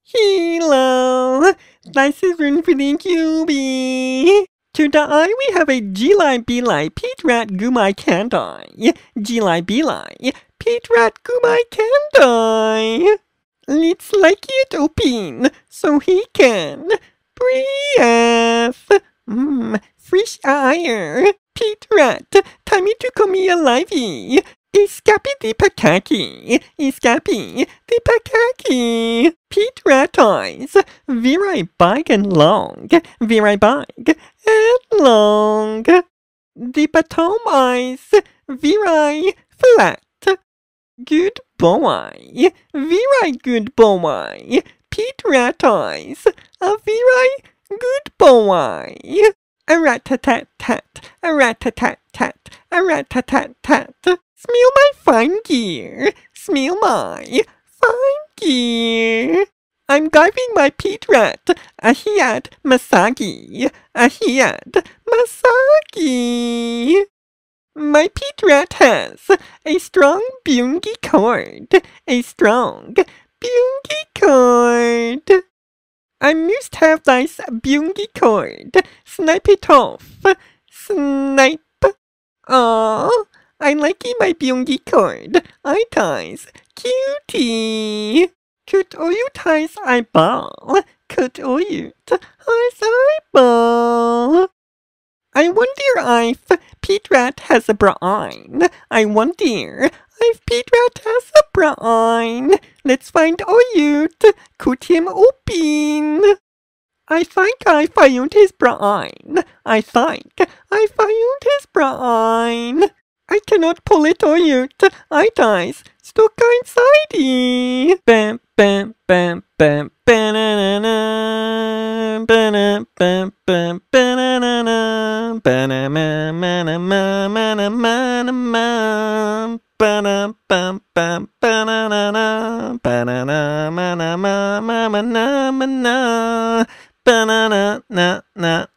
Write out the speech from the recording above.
Hello, this is Rune for the QB. Today we have a Gili Bili Pete Rat Gumai Kandai. Gili Bili Pete Rat Gumai Kandai. Let's like it open so he can breathe. Fresh air. Pete Rat, time to come here livey. Escape the Pakaki, escape the Pakaki. Pete Rat eyes, very big and long, very big and long. The bottom eyes, very flat. Good boy, very good boy. Pete Rat eyes, a very good boy. A rat-a-tat-tat, a rat-a-tat-tat, a rat-a-tat-tat. Smell my fine gear, smell my fine gear. I'm giving my Pete Rat a head massage, a head massage. My Pete Rat has a strong bungy cord, a strong bungy cord. I must have this bungy cord. Snipe it off. Snipe. Oh, I like my bungy cord. I ties. Cutie. Could you ties eyeball? Could you ties eyeball? I wonder if Pete Rat has a brain. I wonder if Pete Rat has a brain. Let's find out. Cut him open. I think I found his brain. I think I found his brain. I cannot pull it out. I dies stuck inside it. Bam, bam, bam, bam, banana, banana, bam, bam, banana, banana, mana, mana, mana, mana, mana, banana, bam, bam, banana, banana, mana, mana, mana, mana, banana, na, na.